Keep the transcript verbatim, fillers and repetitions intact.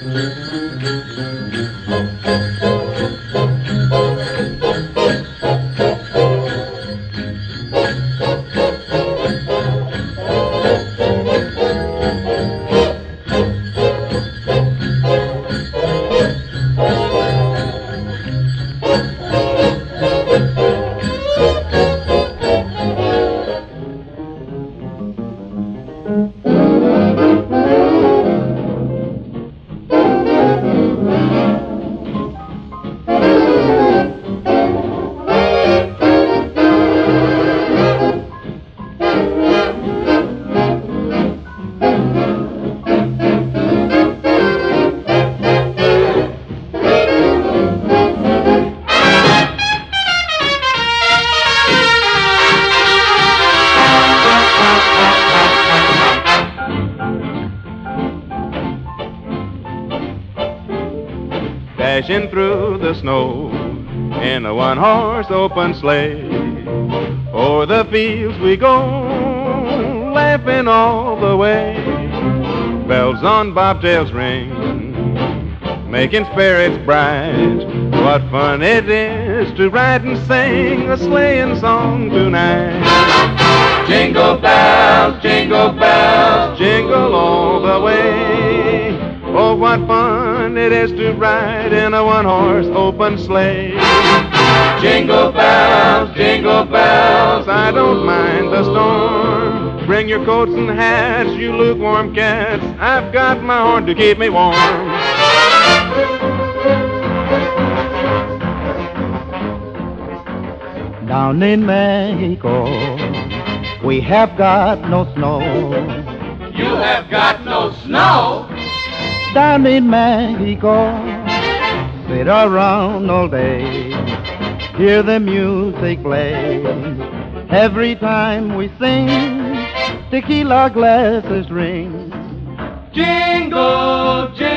Dashing through the snow in a one-horse open sleigh. O'er the fields we go, laughing all the way. Bells on bobtails ring, making spirits bright. What fun it is to ride and sing a sleighing song tonight. Jingle bells, jingle bells, jingle all the way. Oh, what fun it is to ride in a one-horse open sleigh. Jingle bells, jingle bells, I don't mind the storm. Bring your coats and hats, you lukewarm cats. I've got my horn to keep me warm. Down in Mexico, we have got no snow. You have got no snow? Down in Mexico, sit around all day, hear the music play. Every time we sing, tequila glasses ring. Jingle, jingle.